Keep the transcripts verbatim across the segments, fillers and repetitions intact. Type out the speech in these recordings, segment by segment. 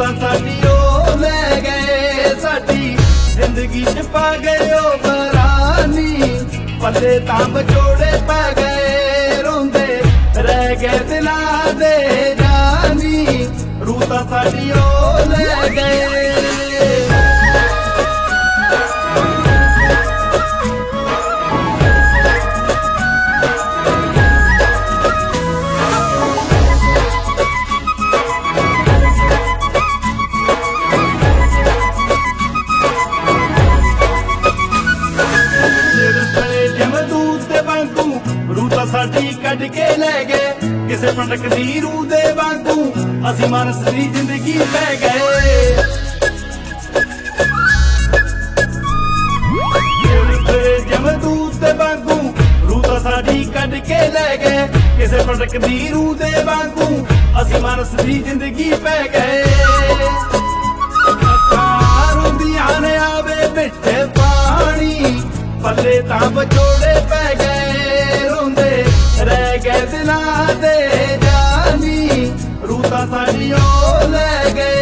रूतां साडी ओ लै गए, साडी जिंदगी च पा गए ओ बरानी। पल्ले तां बचोड़े पै गए, रोंदे रह गए दिलां दे जानी। रूतां साडी ओ लै गए। रूतां साडी कढ के लै गए, किसे पंडक दी रूह दे वांगू असी मानस दी जिंदगी पै गए। जमदूत दे वांगू रूतां साडी कढ के लै गए, किसे पंडक दी रूह दे वांगू असी मानस दी जिंदगी पै गए। रोंदियां ने आवे बिच पानी, पल्ले तां बचोड़े पै गए, रह गए दिलां दे जानी। रूतां साडी ओ लै गए।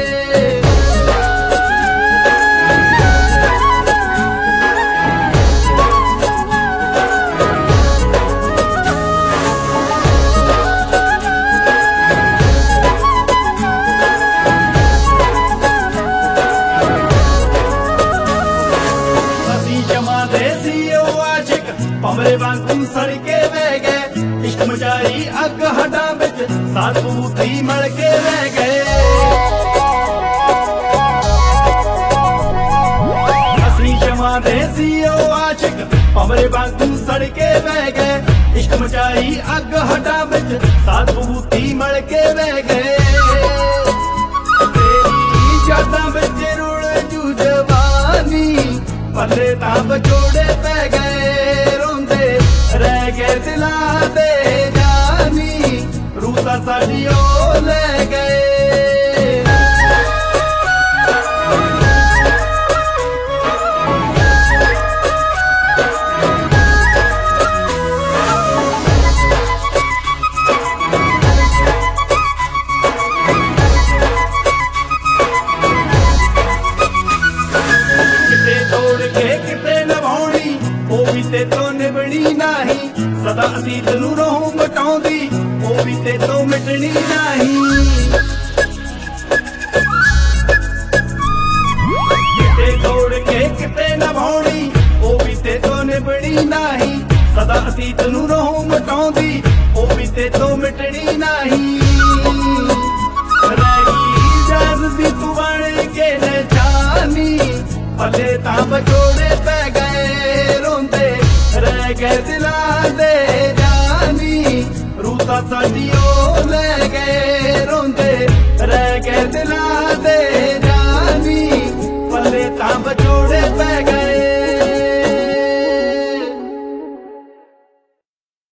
असी शमा दे सी ओ आशिक, भंवरे वांगू सड़के बह गए। इश्क मचाई अग हड्डां बिच, साथ बूती मल के रह गए। असली शमा दे सी ओ आशिक, भंवरे वांगू सड़के बह गए। इश्क मचाई अग हड्डां बिच, साथ बूती मल के रह गए। तेरी यादां बिच रुल जू जवानी, पल्ले तां बचोड़े पै गए, रोंदे रह गए दिलां दे जानी। रूतां साडी ओ लै गए। ते तो निभनी नाही, सदा असी तनू रहूं मटाउंदी, ओ भी ते तो मिटनी नाही। किते तोड़ के किते निभाउणी, ओ भी ते तो निभनी नाही, सदा असी तनू रहूं मटाउंदी, ओ भी ते तो मिटनी नाही। रही जाज दी तू बण के न जानी, पल्ले तां बचोड़े पै गए, रह गए दिलां दे जानी। रूतां साडी